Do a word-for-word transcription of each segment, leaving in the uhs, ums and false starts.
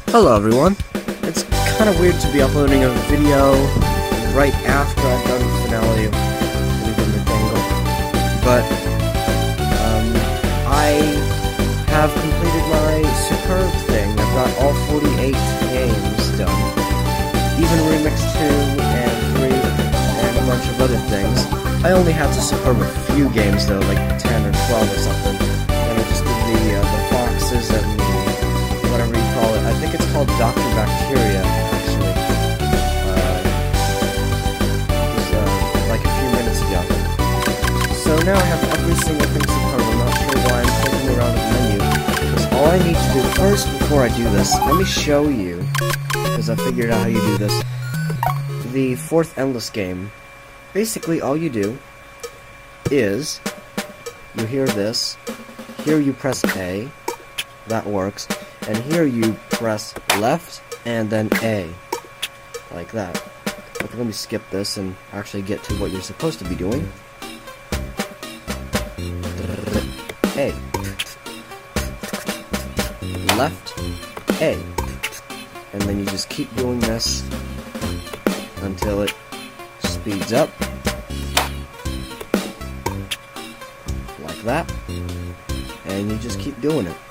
Hello everyone. It's kind of weird to be uploading a video right after I've done the finale of Leave the Tangle, but um, I have completed my superb thing. I've got all forty-eight games done, even Remix two and three and a bunch of other things. I only had to superb a few games though, like ten or twelve or something, and I just did the, uh, the foxes and whatever you call it. I think it's called Doctor Bacteria, actually. Uh, it was, uh, like a few minutes ago. So now I have every single thing superb. I'm not sure why I'm clicking around the menu. Because all I need to do first, before I do this, let me show you, because I figured out how you do this, the fourth Endless game. Basically, all you do is, you hear this, here you press A, that works, and here you press left and then A, like that. Okay, let me skip this and actually get to what you're supposed to be doing. A. Left, A. And then you just keep doing this until it speeds up, like that, and you just keep doing it.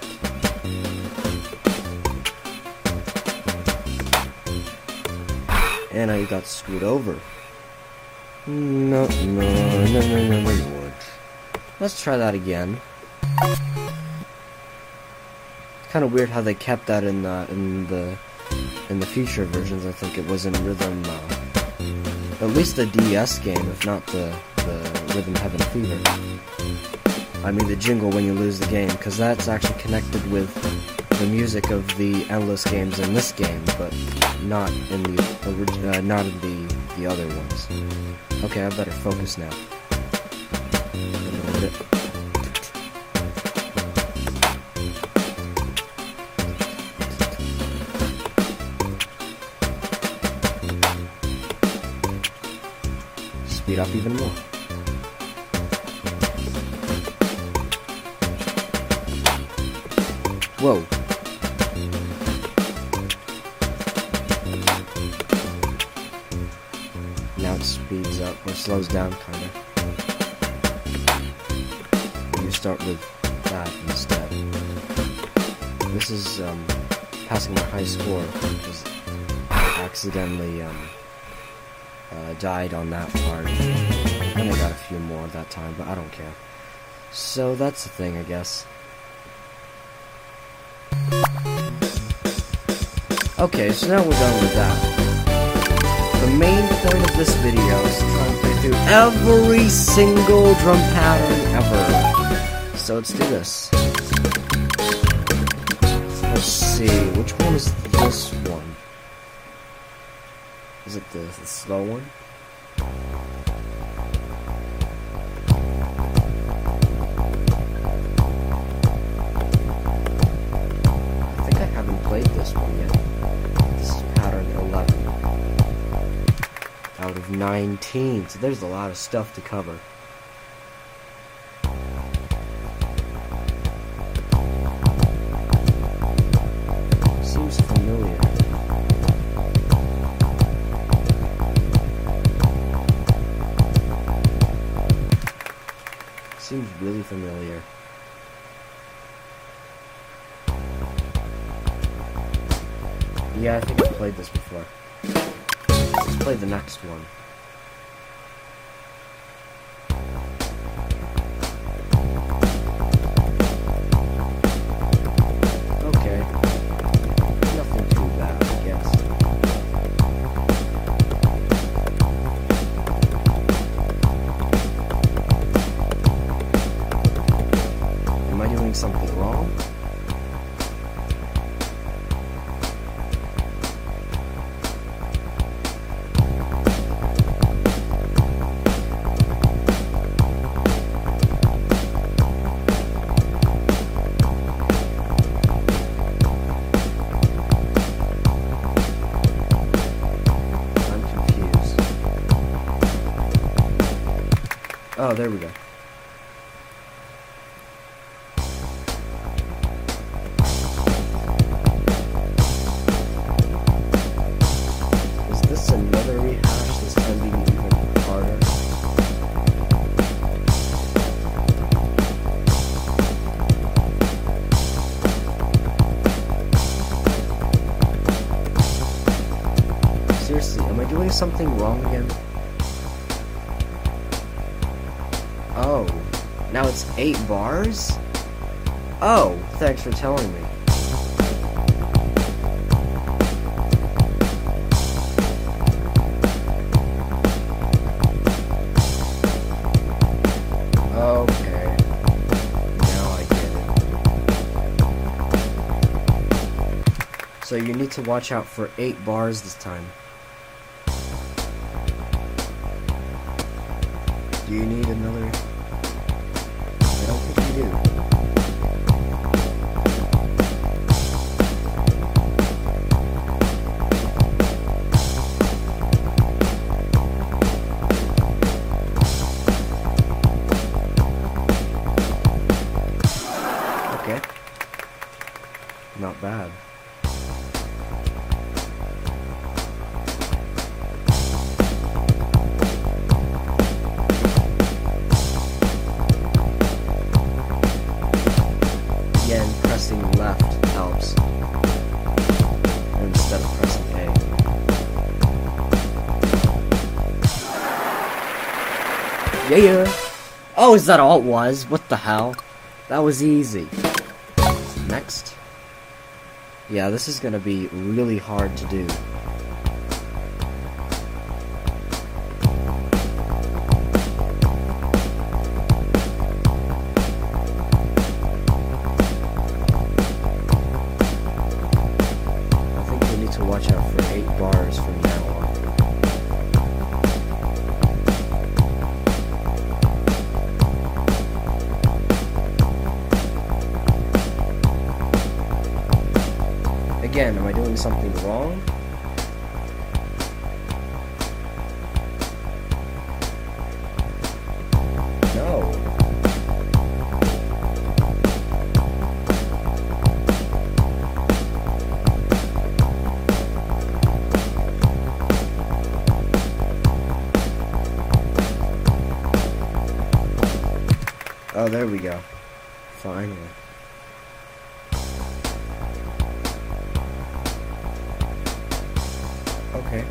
And I got screwed over. No, no, no, no, no, no, no. Let's try that again. It's kind of weird how they kept that in the in the in the future versions. I think it was in Rhythm, uh, at least the D S game, if not the the Rhythm Heaven Fever. I mean the jingle when you lose the game, because that's actually connected with the music of the Endless games in this game, but not in the uh, not in the the other ones. Okay, I better focus now. Speed up even more. Whoa. Now it speeds up, or slows down, kinda. You start with that instead. This is, um, passing my high score, because I accidentally, um, uh, died on that part. And I got a few more that time, but I don't care. So that's the thing, I guess. Okay, so now we're done with that. The main point of this video is to try and play through every single drum pattern ever. So let's do this. Let's see, which one is this one? Is it the, the slow one? I think I haven't played this one yet. This is pattern eleven. Out of nineteen, so there's a lot of stuff to cover. Seems familiar. Seems really familiar. Yeah, I think I played this before. Let's play the next one. Okay. Nothing too bad, I guess. Am I doing something wrong? Oh, there we go. doing something wrong again? Oh, now it's eight bars? Oh, thanks for telling me. Okay, now I get it. So you need to watch out for eight bars this time. Do you need another? I don't think you do. Okay. Not bad. Again, pressing left helps instead of pressing A. Yeah. Oh, is that all it was? What the hell? That was easy. Next. Yeah, this is gonna be really hard to do. To watch out for eight bars from now on. Again, am I doing something wrong? No. Oh, there we go. Finally. Okay.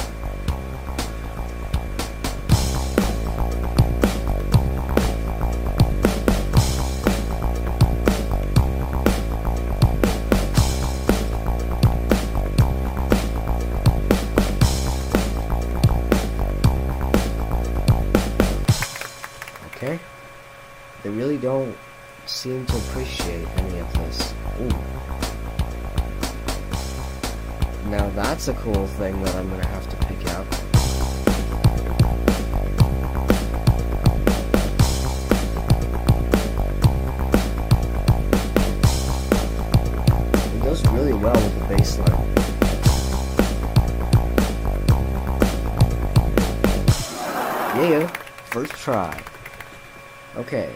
Okay. They really don't seem to appreciate any of this. Ooh. Now that's a cool thing that I'm gonna have to pick out. It goes really well with the bass line. Yeah, first try. Okay.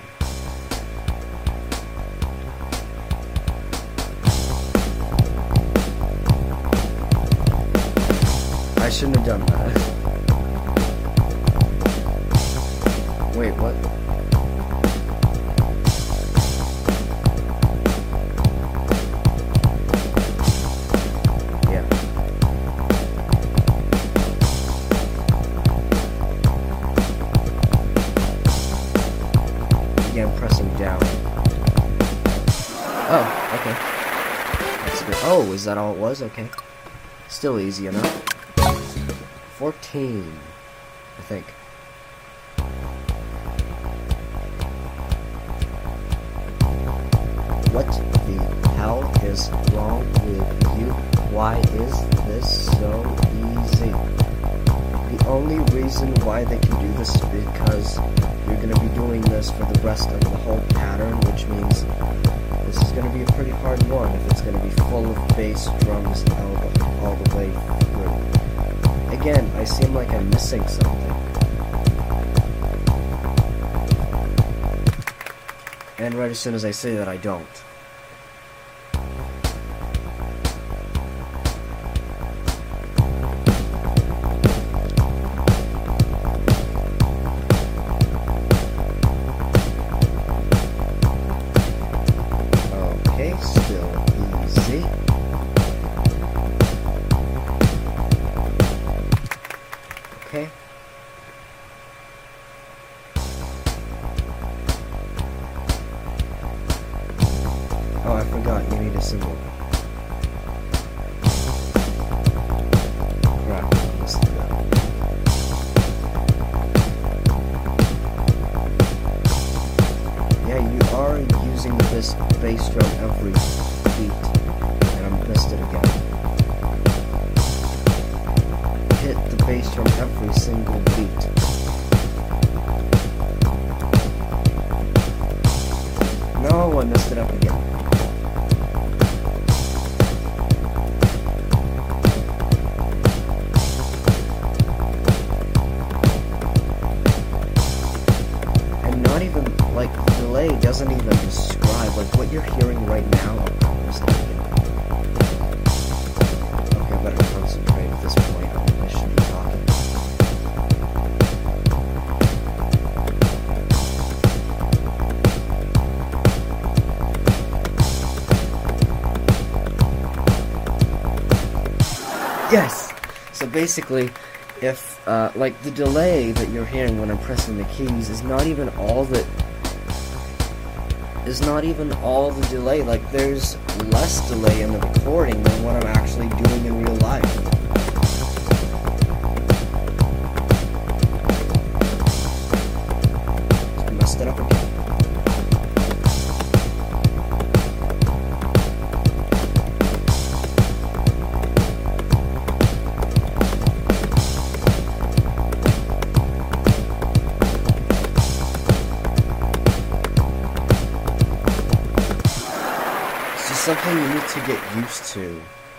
I shouldn't have done that. Wait, what? Yeah. Again, pressing down. Oh, okay. That's good. Oh, is that all it was? Okay. Still easy enough. fourteen, I think. What the hell is wrong with you? Why is this so easy? The only reason why they can do this is because you're going to be doing this for the rest of the whole pattern, which means this is going to be a pretty hard one if it's going to be full of bass, drums, all the, all the way through. Again, I seem like I'm missing something. And right as soon as I say that, I don't. Okay, still easy. Oh, I forgot, you need a symbol. Crap, I missed that. Yeah, you are using this bass drum every beat, and I missed it again. Hit the bass drum every single beat. No, I messed it up again. And not even, like, the delay doesn't even describe, like, what you're hearing right now. Okay, I better concentrate at this point. I should be talking. Yes! So basically, if, uh, like, the delay that you're hearing when I'm pressing the keys is not even all that... is not even all the delay. Like, there's less delay in the recording than what I'm actually doing in real life. I messed it up again. Something you need to get used to.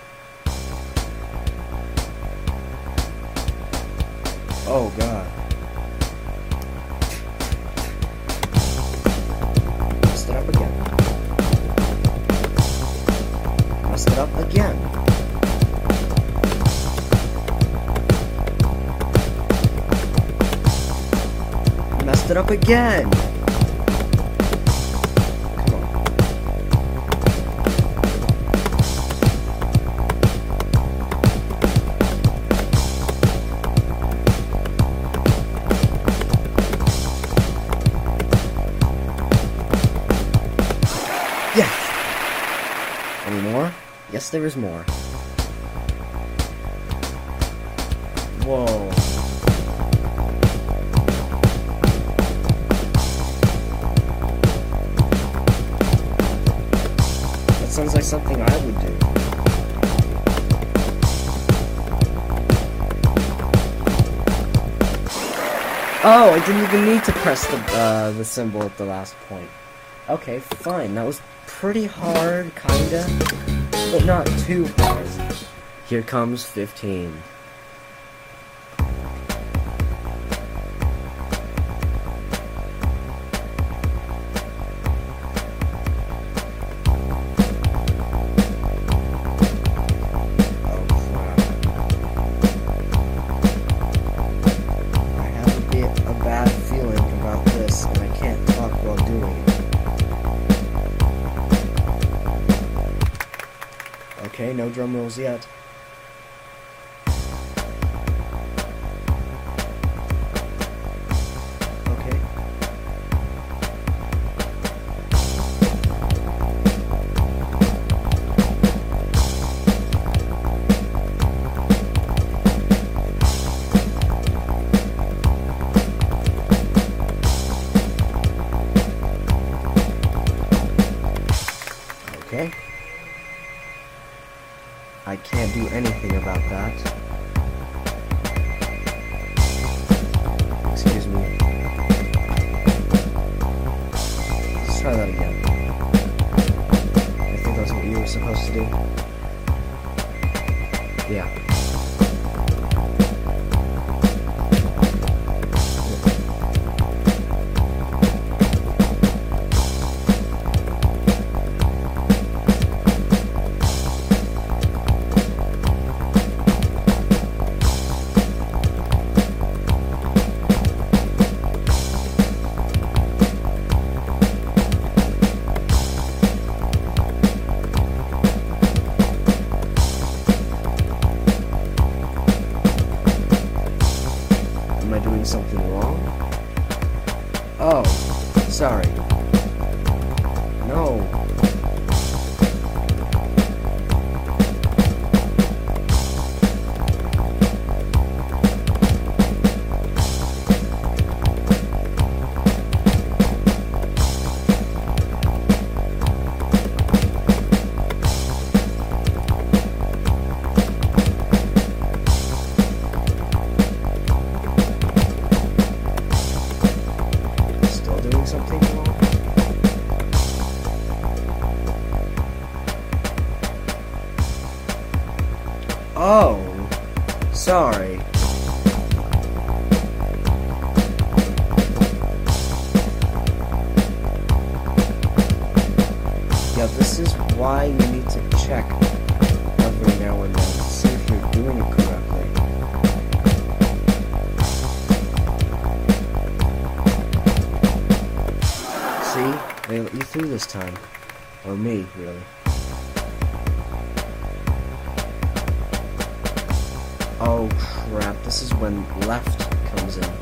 Oh god. Messed it up again. Messed it up again. Messed it up again. Yes! Any more? Yes, there is more. Whoa. That sounds like something I would do. Oh, I didn't even need to press the, uh, the symbol at the last point. Okay, fine. That was pretty hard, kinda, but not too hard. Here comes fifteen. Oh crap. I have a bit a bad feeling about this, and I can't talk while doing it. Okay, no drum rolls yet. Okay. Okay. I can't do anything about that. Excuse me. Let's try that again. I think that's what you were supposed to do. Yeah. Something wrong? Oh, sorry. No. Oh, sorry. Yeah, this is why you need to check every now and then to see if you're doing it correctly. See? They let you through this time. Or me, really. Oh crap, this is when left comes in.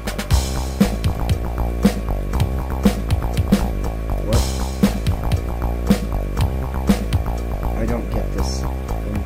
What? I don't get this. Um,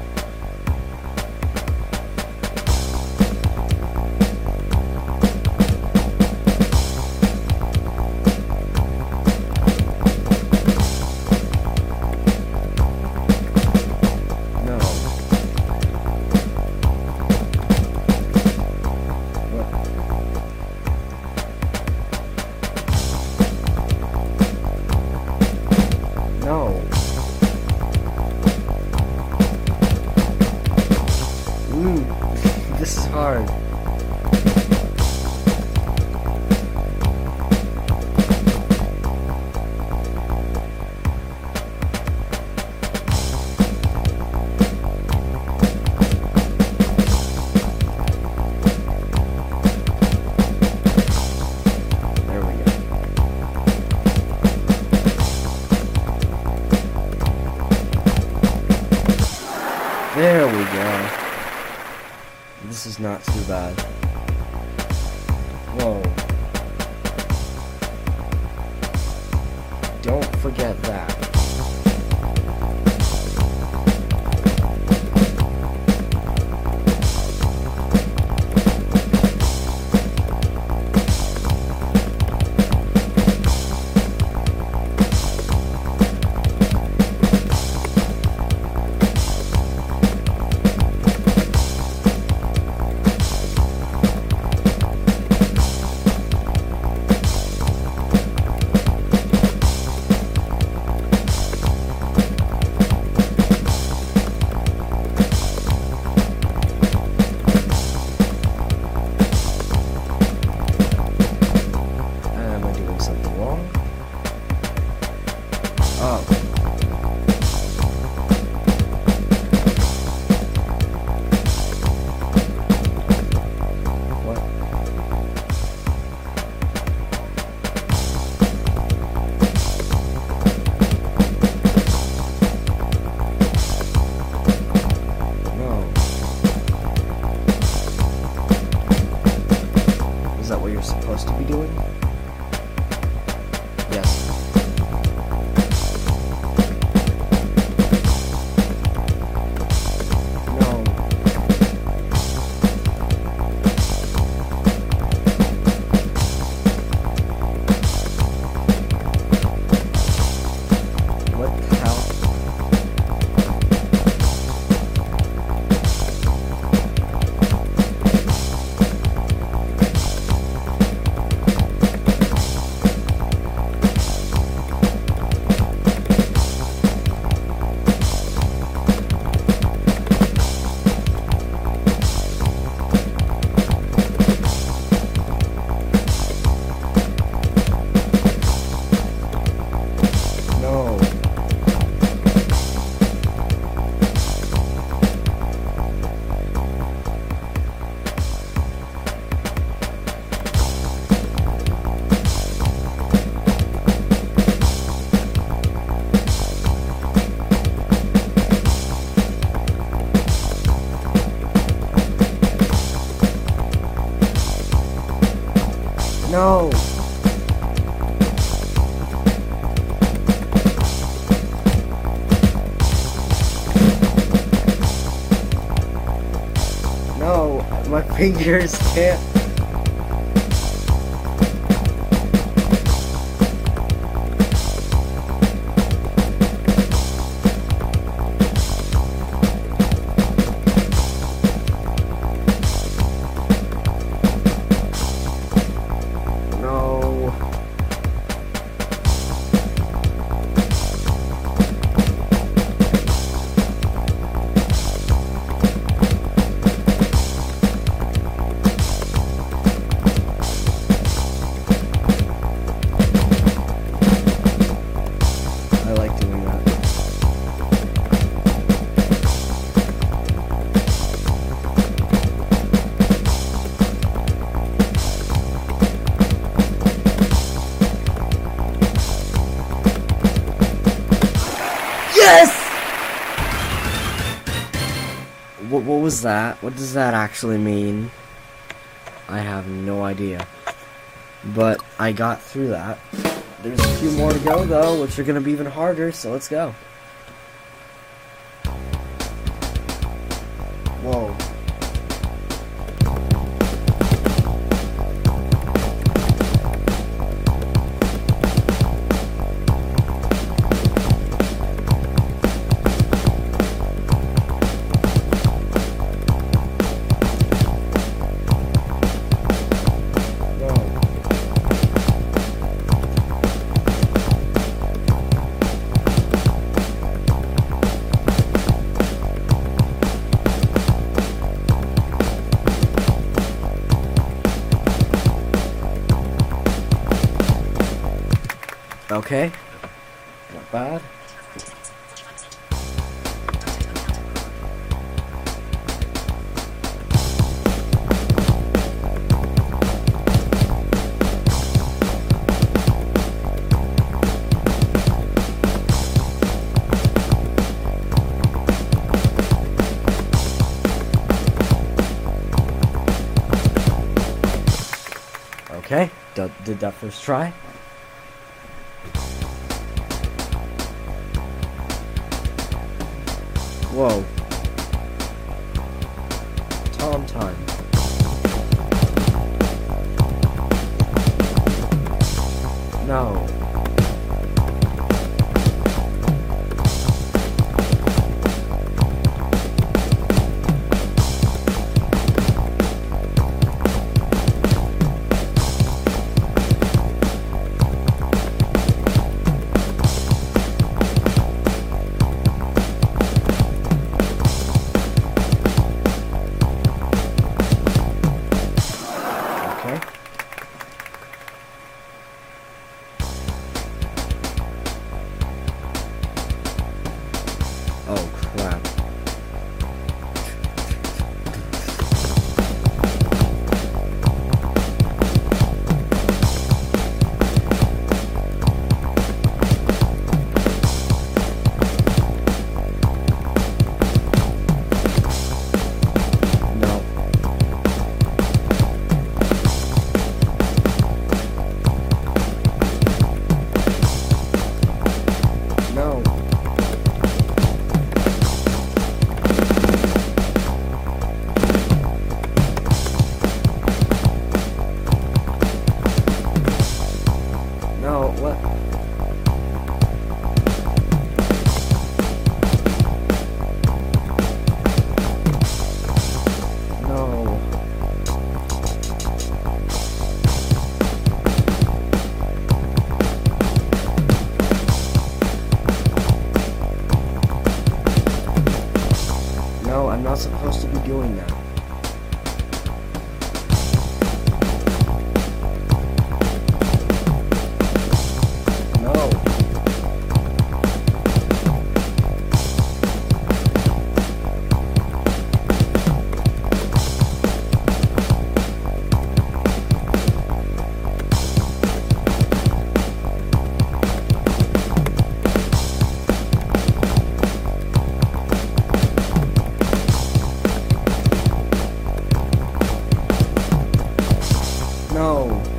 No. Ooh, this is hard. There we go. There we go. This is not too bad. Whoa. Don't forget that. Oh. What? No. Is that what you're supposed to be doing? Yes. No. No, my fingers can't. Yes! What, what was that? What does that actually mean? I have no idea. But I got through that. There's a few more to go, though, which are going to be even harder, so let's go. Whoa. Okay, not bad. Okay, did, did that first try. Whoa. Tom time. No. Oh, crap. No. No. No, what? No. No, I'm not supposed to be doing that. No.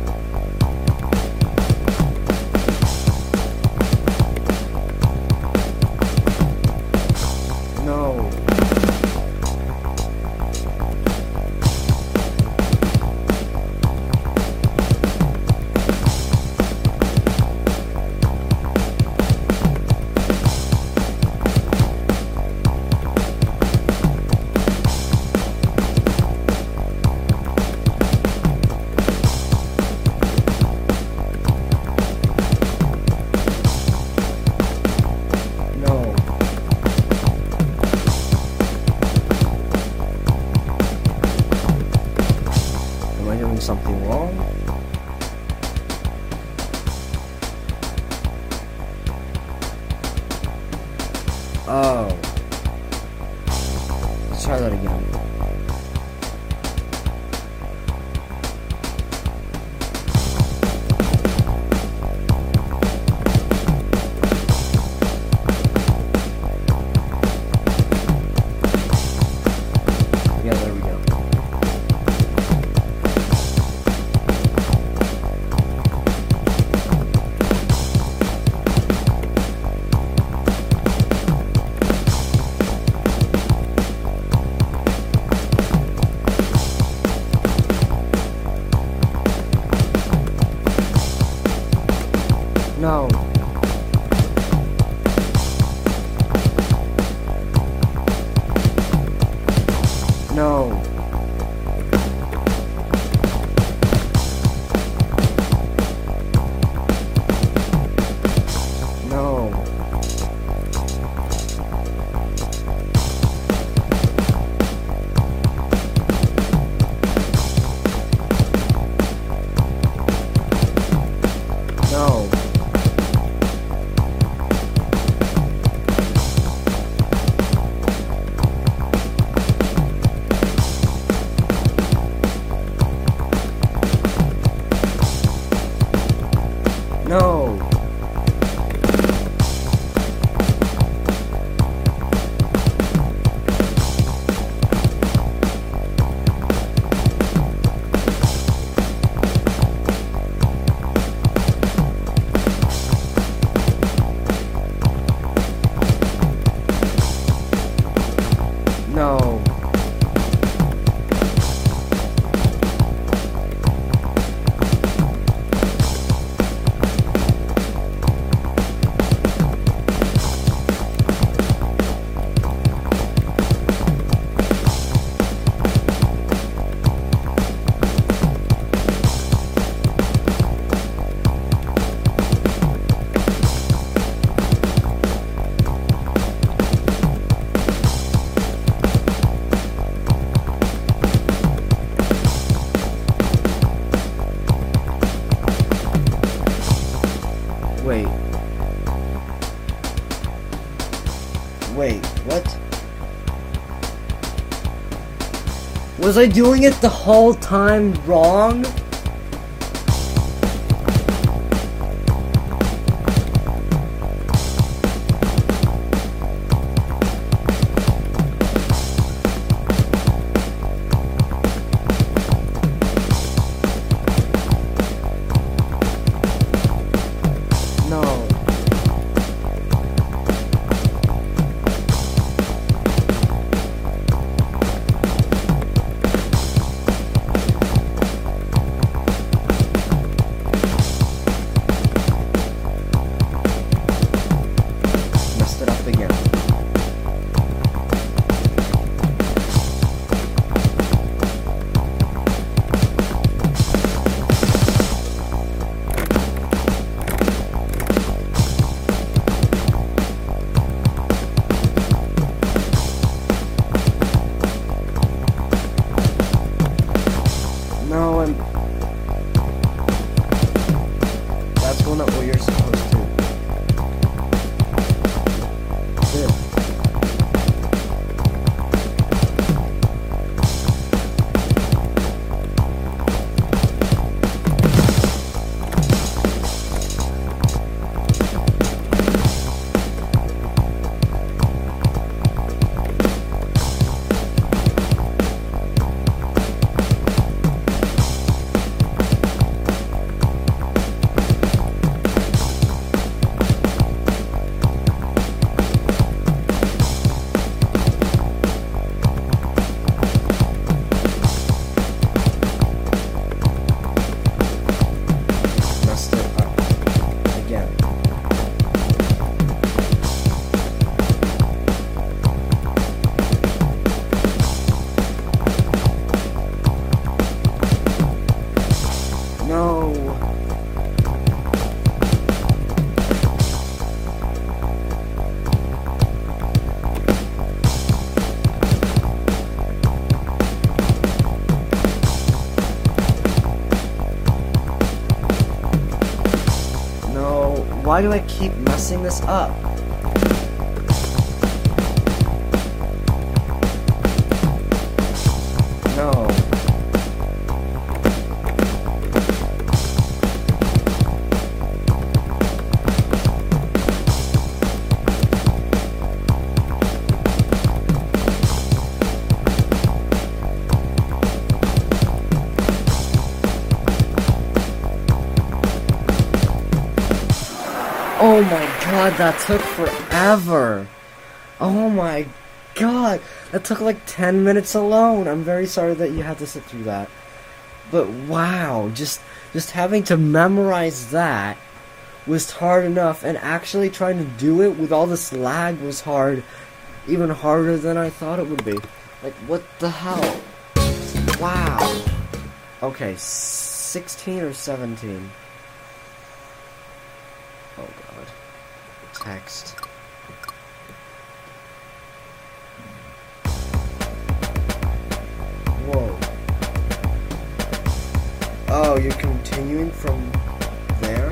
No. Am I doing something wrong? Oh. Let's try that again. No. Wait. Wait, what? Was I doing it the whole time wrong? No. Messed it up again. No, I'm... That's going up what you're supposed to. Yeah. Messed it up again. No. No. Why do I keep messing this up? No. Oh my god, that took forever. Oh my god, that took like ten minutes alone. I'm very sorry that you had to sit through that. But wow, just just having to memorize that was hard enough, and actually trying to do it with all this lag was hard, even harder than I thought it would be. Like, what the hell? Wow. Okay, sixteen or seventeen? Oh god. Text. Whoa. Oh, you're continuing from there?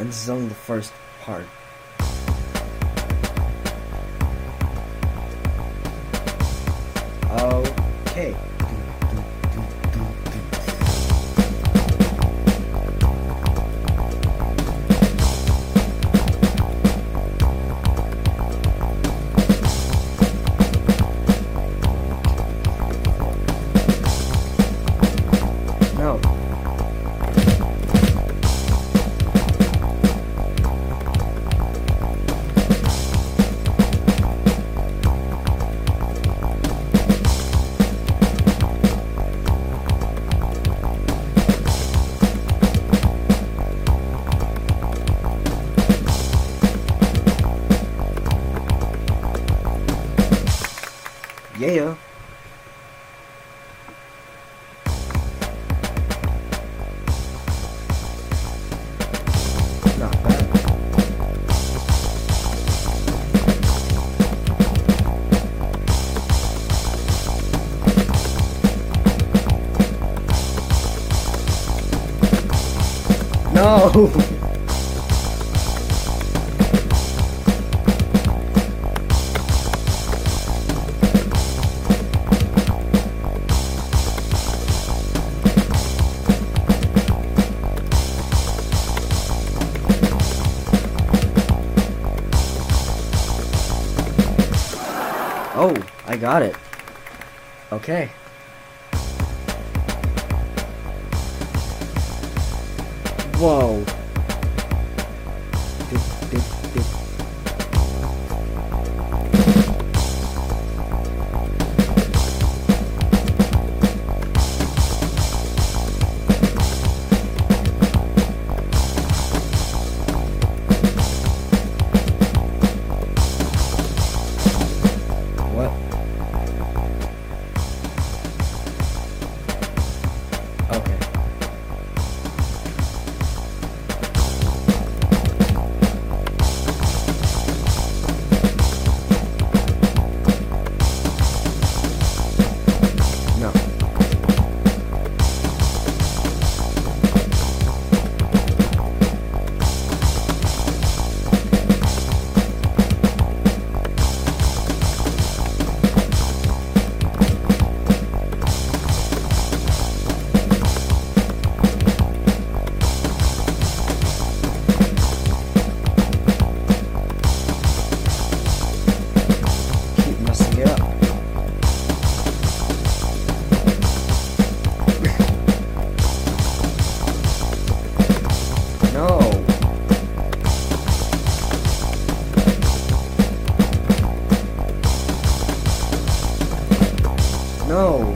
and this is only the first part. Okay. No. Yeah. Not bad. No. Oh, I got it. Okay. Whoa. Dip, dip, dip. What? Okay. No. Keep messing it up. No. No.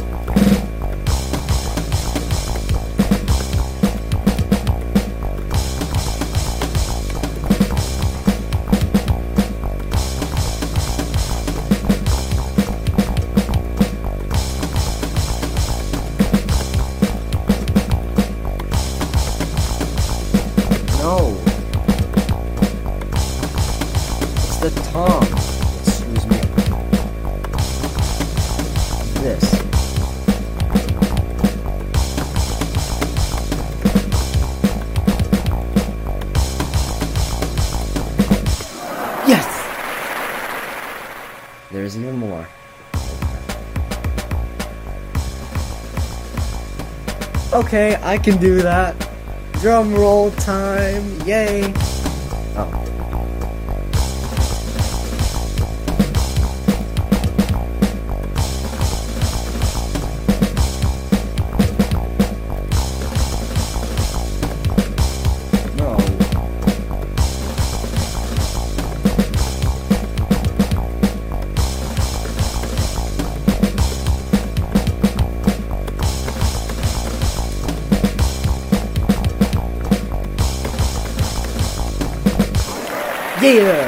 No. It's the Tom that screws me up. This. Yes! There's even more. Okay, I can do that. Drum roll time, yay! Oh. No. Yeah!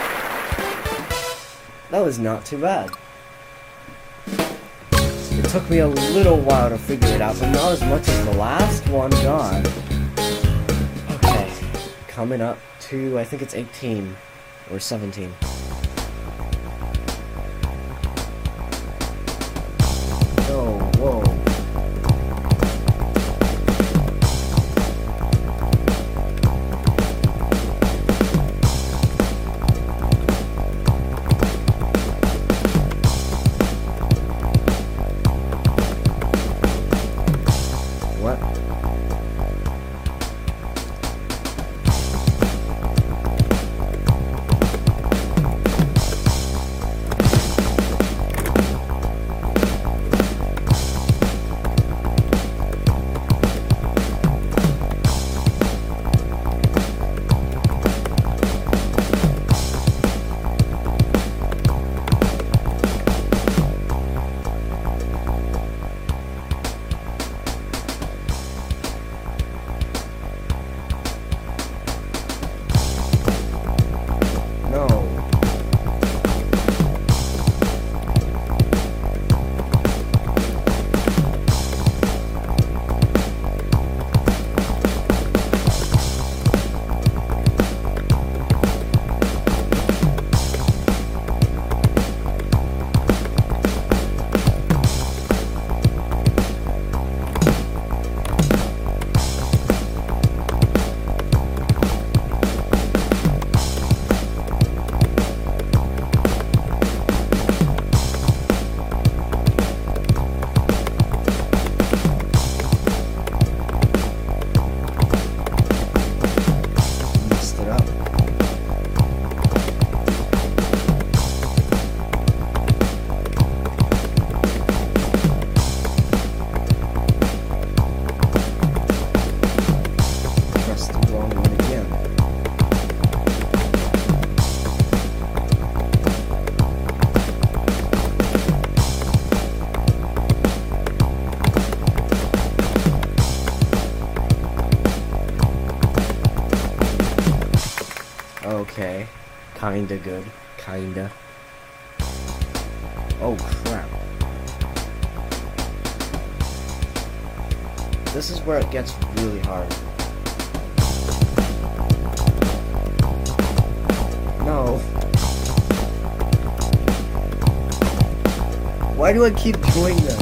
That was not too bad. It took me a little while to figure it out, but not as much as the last one got. Okay, coming up to, I think it's eighteen or seventeen. Oh, whoa. Okay. Kinda good. Kinda. Oh, crap. This is where it gets really hard. No. Why do I keep doing that?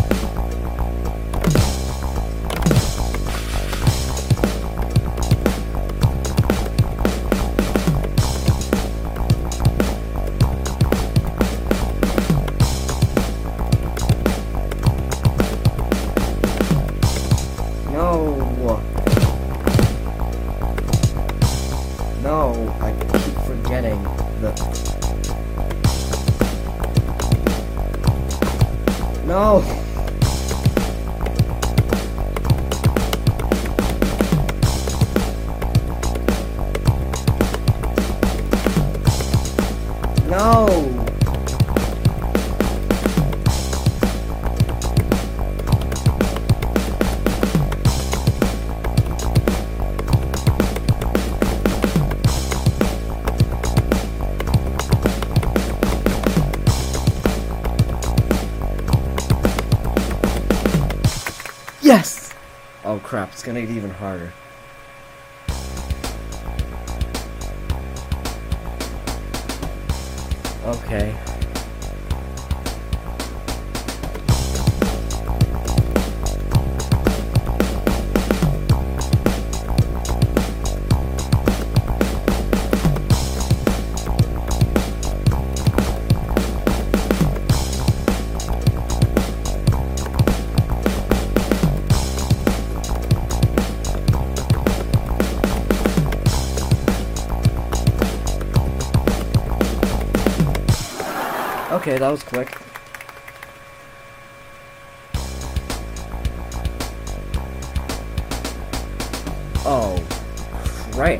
No. No, I keep forgetting the... No! No! Yes! Oh crap, it's gonna get even harder. Okay. Okay, that was quick. Oh, right.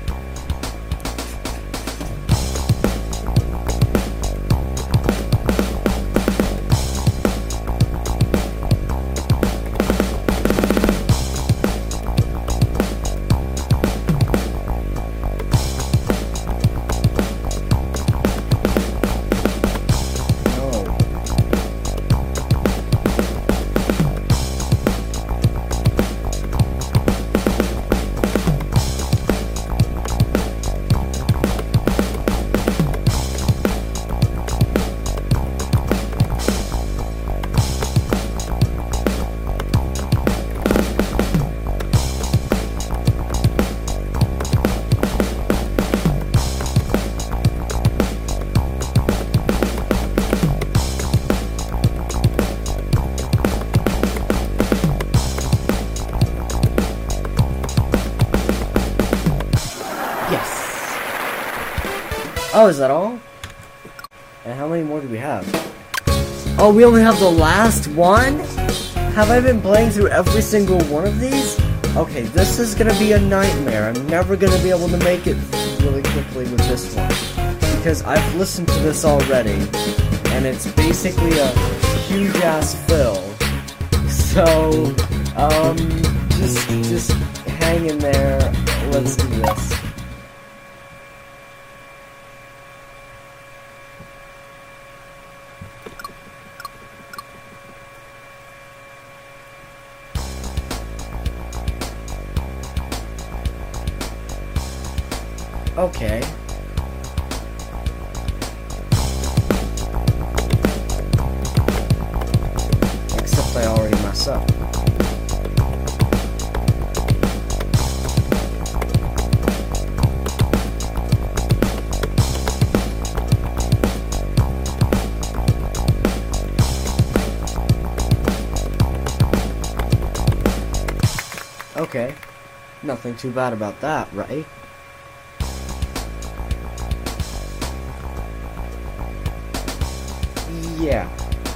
Oh, is that all? And how many more do we have? Oh, we only have the last one? Have I been playing through every single one of these? Okay, this is gonna be a nightmare. I'm never gonna be able to make it really quickly with this one. Because I've listened to this already, and it's basically a huge-ass fill. So, um, just, just hang in there. Let's do this. Okay. Except I already mess up. Okay. Nothing too bad about that, right? Yeah.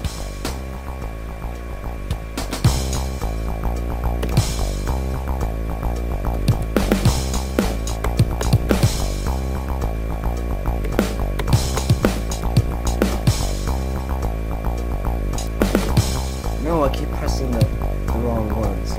No, I keep pressing the, the wrong ones.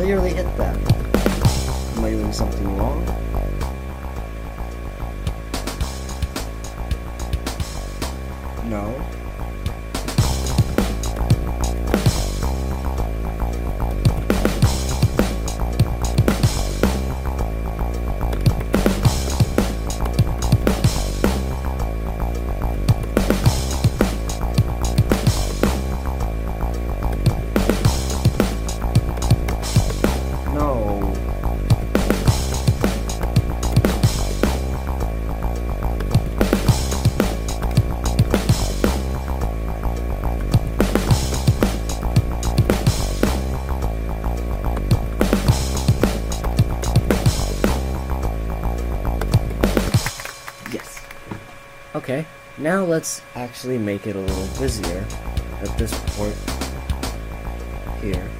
nearly hit that. Am I doing something wrong? No. Okay, now let's actually make it a little busier at this point here.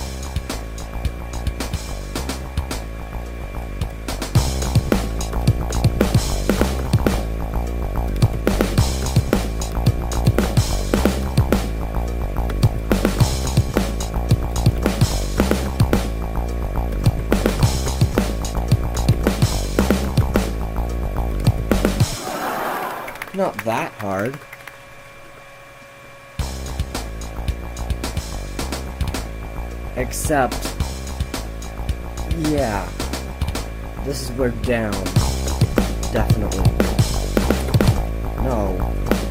Not that hard. Except, yeah, this is where down, definitely. No.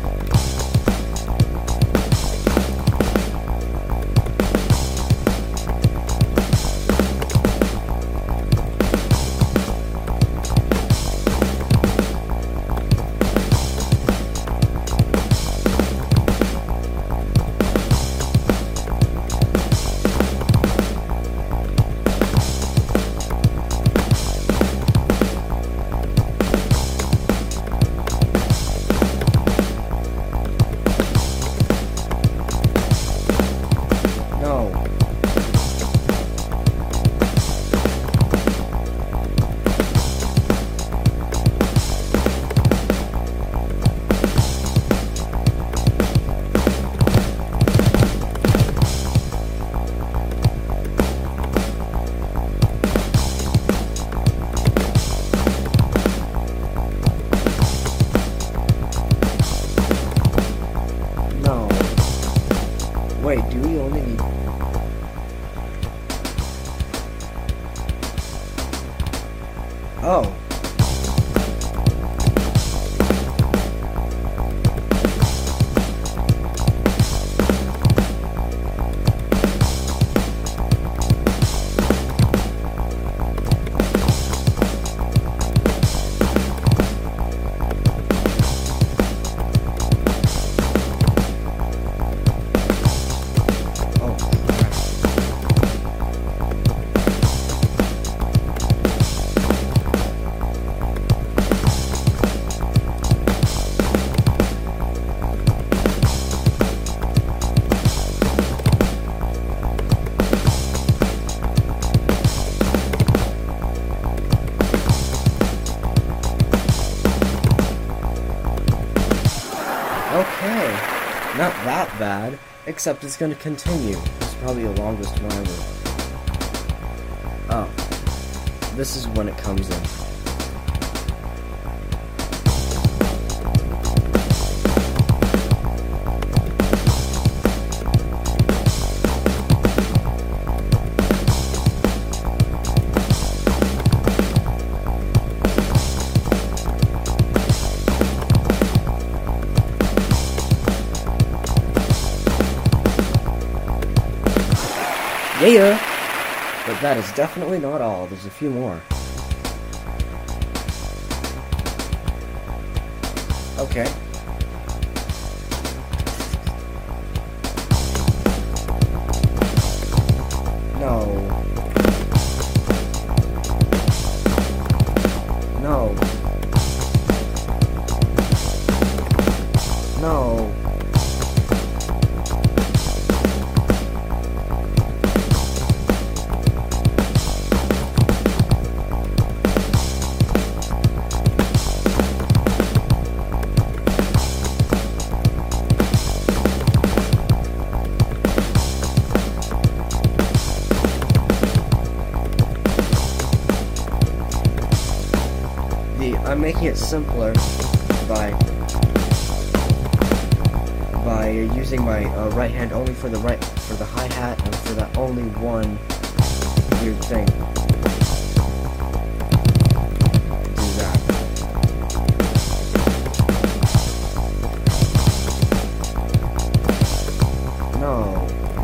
Wait, do we only need... Oh. Okay, not that bad, except it's going to continue. It's probably the longest one ever. Oh, this is when it comes in. Yeah, but that is definitely not all. There's a few more. Okay. No. No. No. making it simpler by by using my uh, right hand only for the right for the hi-hat and for that only one weird thing. Do that. No.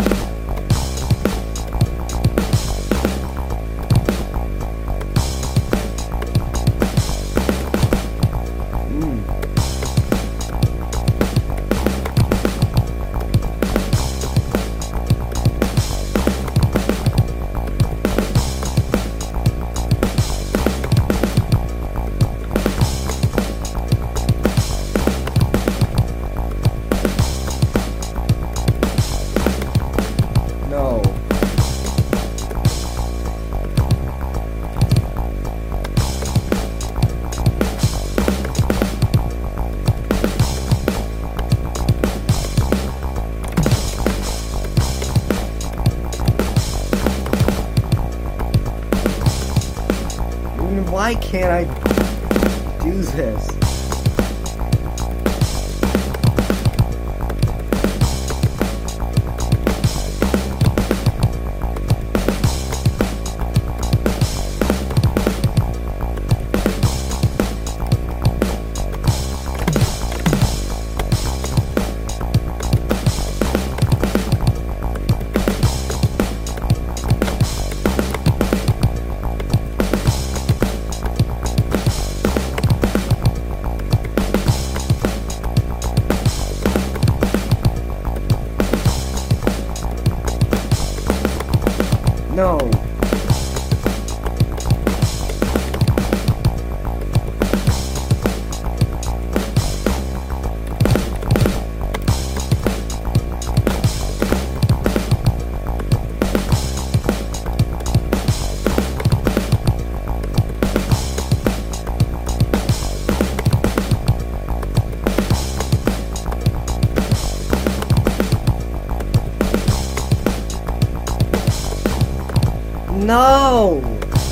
Why can't I do this? No. No!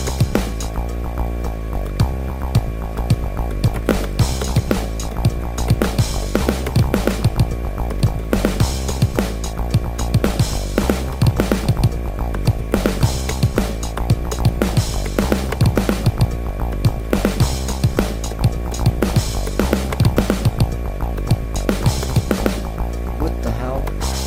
What the hell?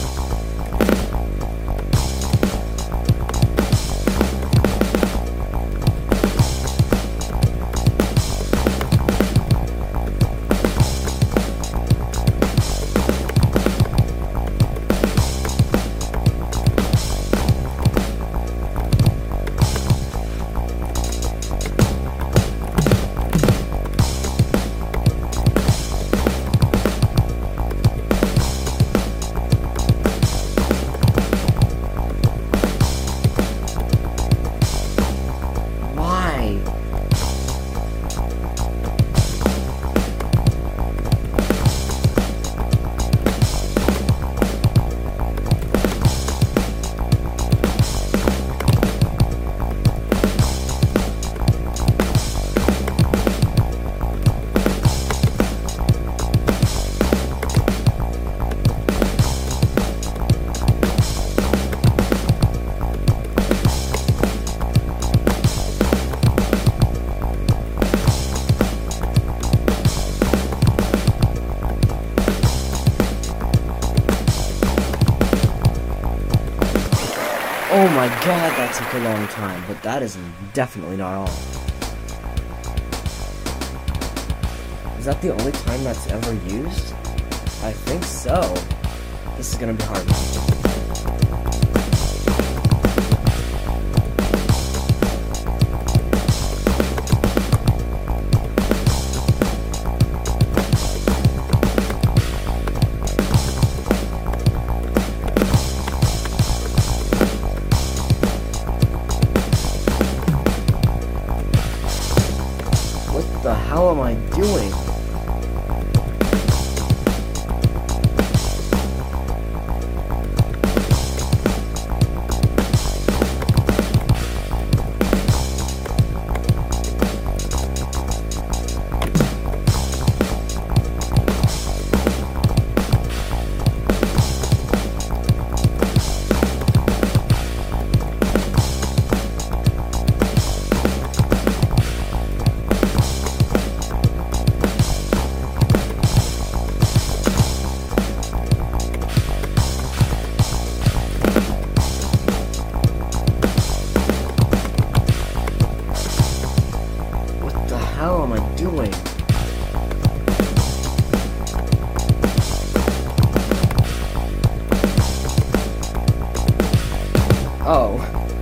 Oh my god, that took a long time, but that is definitely not all. Is that the only time that's ever used? I think so. This is gonna be hard. What the hell am I doing? Oh.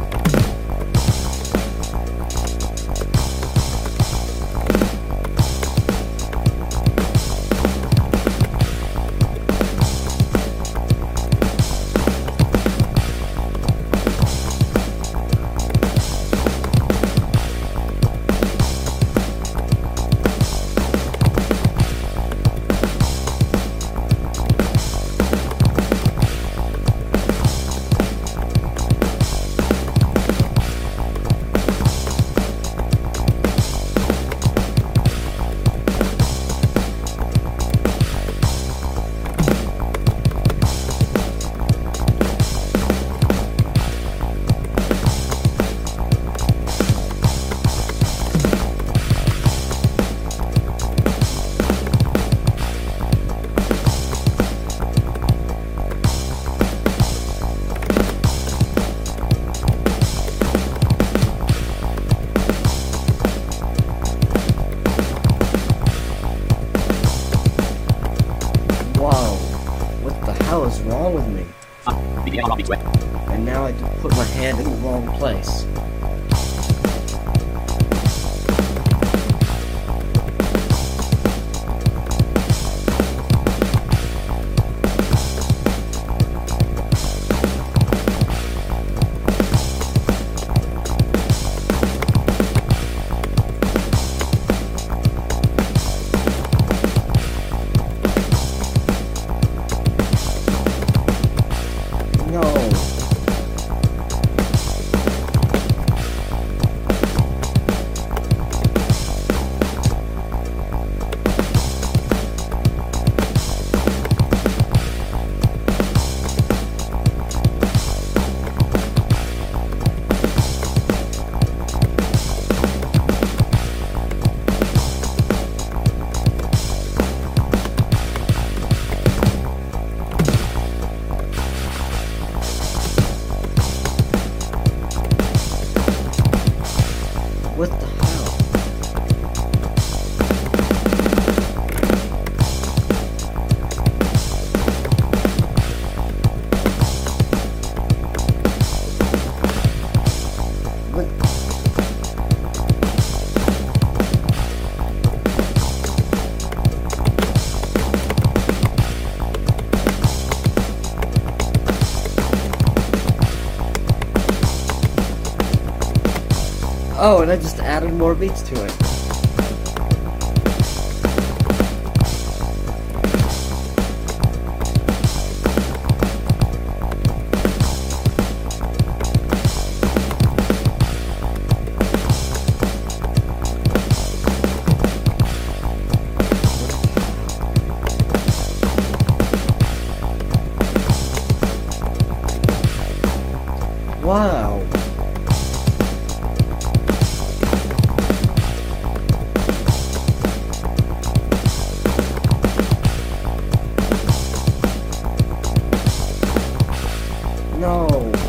Whoa, what the hell is wrong with me? And now I just put my hand in the wrong place. No. What the hell? What? Oh, and I just added more beats to it. Wow. No.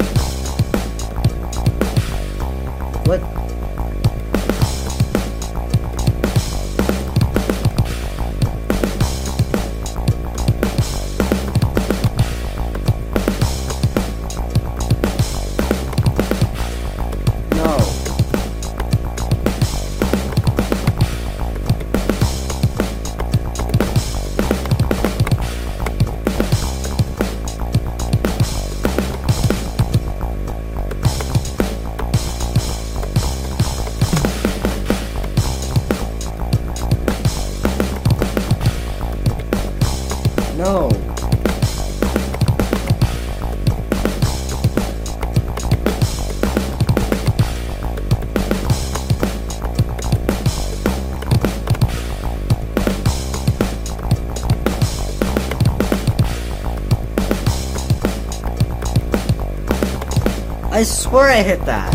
What? No. No. I swear I hit that.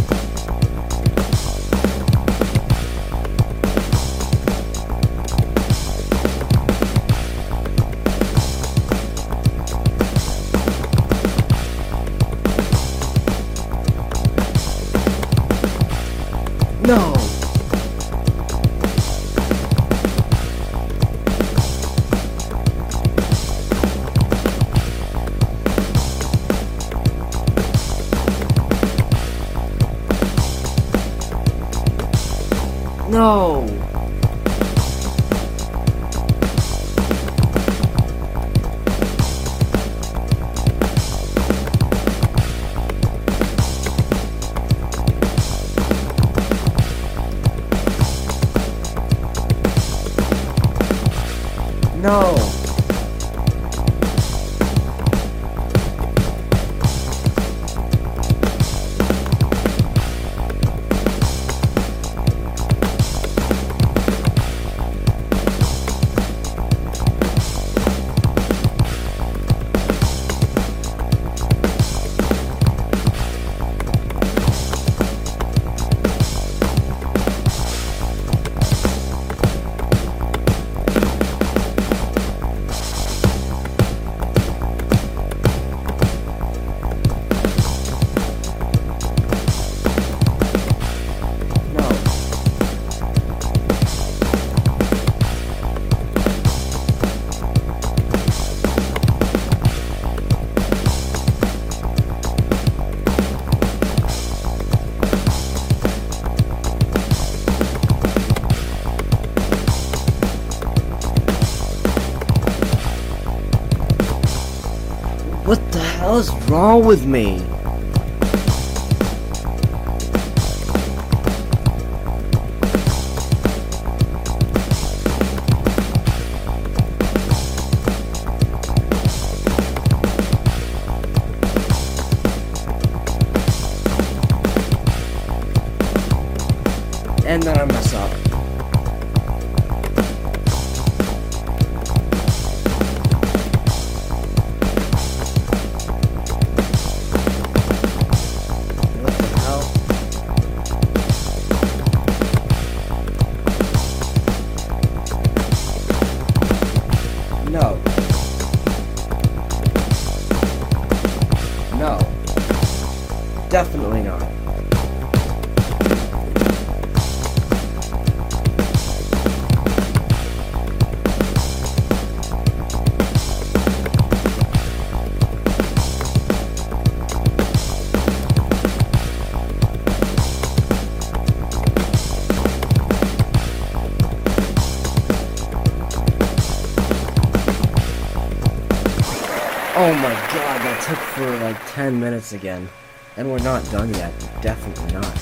No. No! No! What the hell is wrong with me? And then I mess up. No. No. Definitely not. Oh my god, that took for like ten minutes again. And we're not done yet. Definitely not.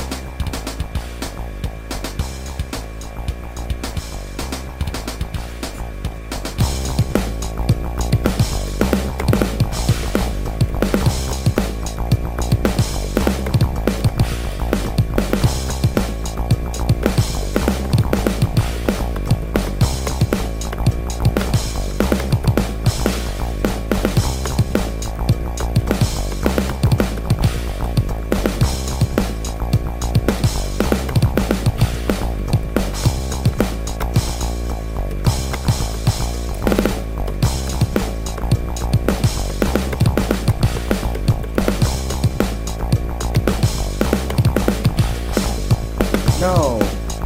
No.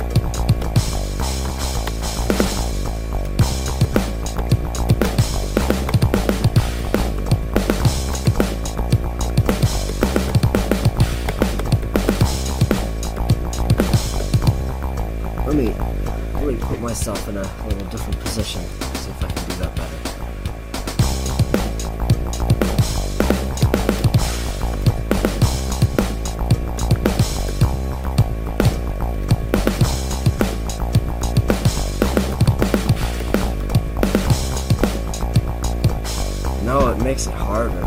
Let me, let me put myself in a little different position. See if I can do that better. No, it makes it harder.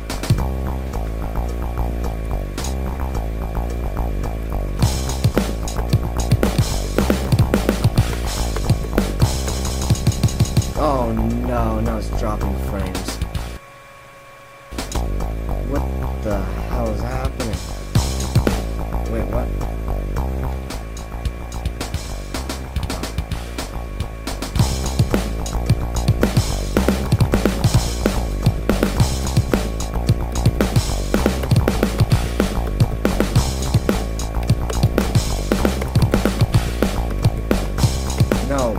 Oh no, now it's dropping frames. What the hell is happening? Wait, what? No.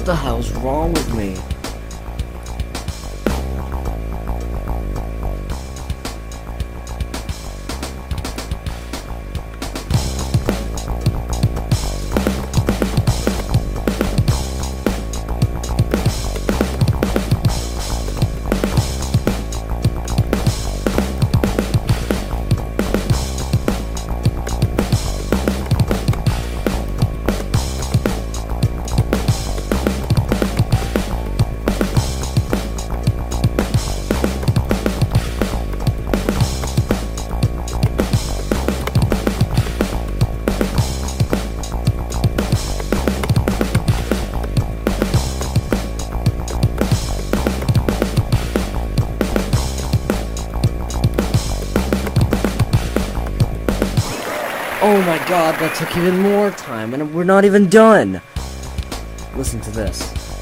the hell's wrong with me? Oh my god, that took even more time, and we're not even done! Listen to this.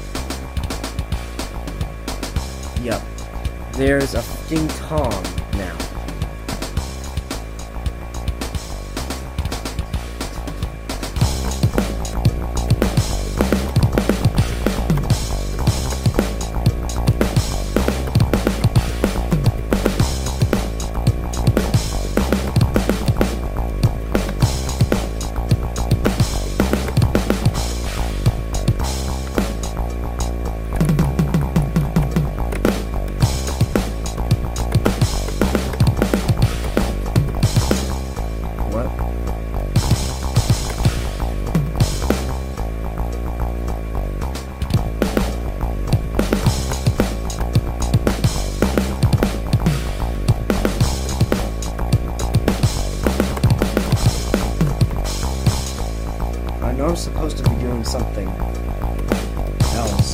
Yep. There's a f***ing Tom now. I know I'm supposed to be doing something else.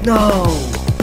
No!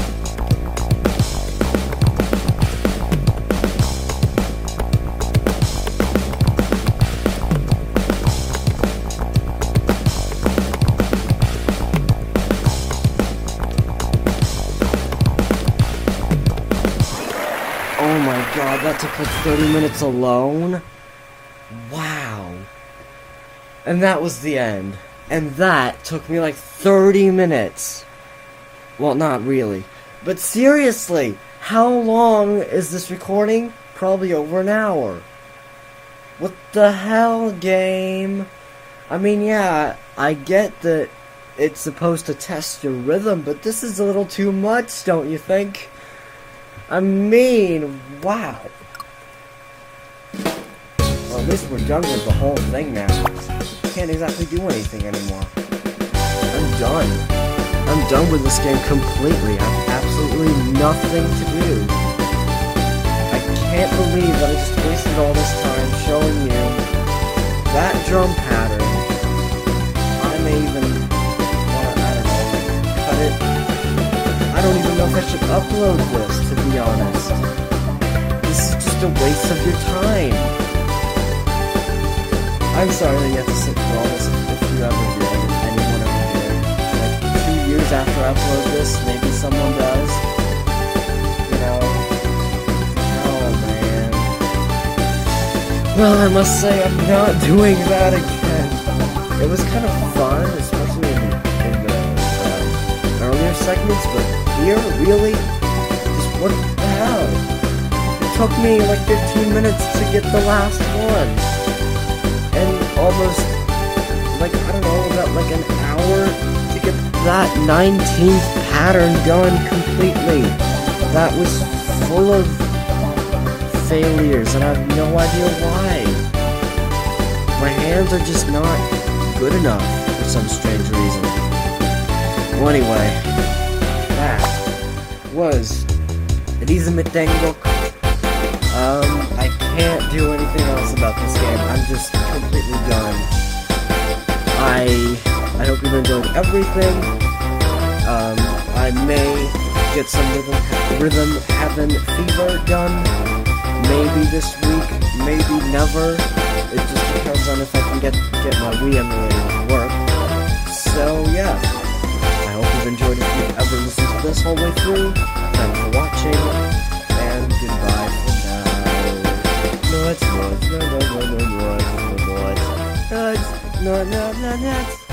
Oh my god, that took like thirty minutes alone? Wow. And that was the end. And that took me like thirty minutes. Well, not really. But seriously, how long is this recording? Probably over an hour. What the hell, game? I mean, yeah, I get that it's supposed to test your rhythm, but this is a little too much, don't you think? I mean, wow. Well, at least we're done with the whole thing now. Can't exactly do anything anymore. I'm done. I'm done with this game completely. I have absolutely nothing to do. I can't believe that I just wasted all this time showing you that drum pattern. I may even wanna, I don't know, cut it. I don't even know if I should upload this, to be honest. This is just a waste of your time. I'm sorry that you have to sit through all this if you ever did, anyone ever did. Like, two years after I upload this, maybe someone does. You know? Oh, man. Well, I must say, I'm not doing that again. It was kind of fun, especially in, in the uh, earlier segments, but here, really? Just what the hell? It took me like fifteen minutes to get the last one. And almost, like, I don't know, about like an hour to get that nineteenth pattern done completely. That was full of failures, and I have no idea why. My hands are just not good enough for some strange reason. Well, anyway, that was Rhythm Tango. Um, I can't do anything else about this game. I'm just completely done. I I hope you've enjoyed everything. Um, I may get some Rhythm, rhythm Heaven Fever done. Maybe this week, maybe never. It just depends on if I can get get my Wii emulator to work. So yeah, I hope you've enjoyed it. If you've ever listened to this whole way through, thanks for watching, and goodbye for now. No, it's not. No, no, no, no, no, no, no, no, no, no, no, no.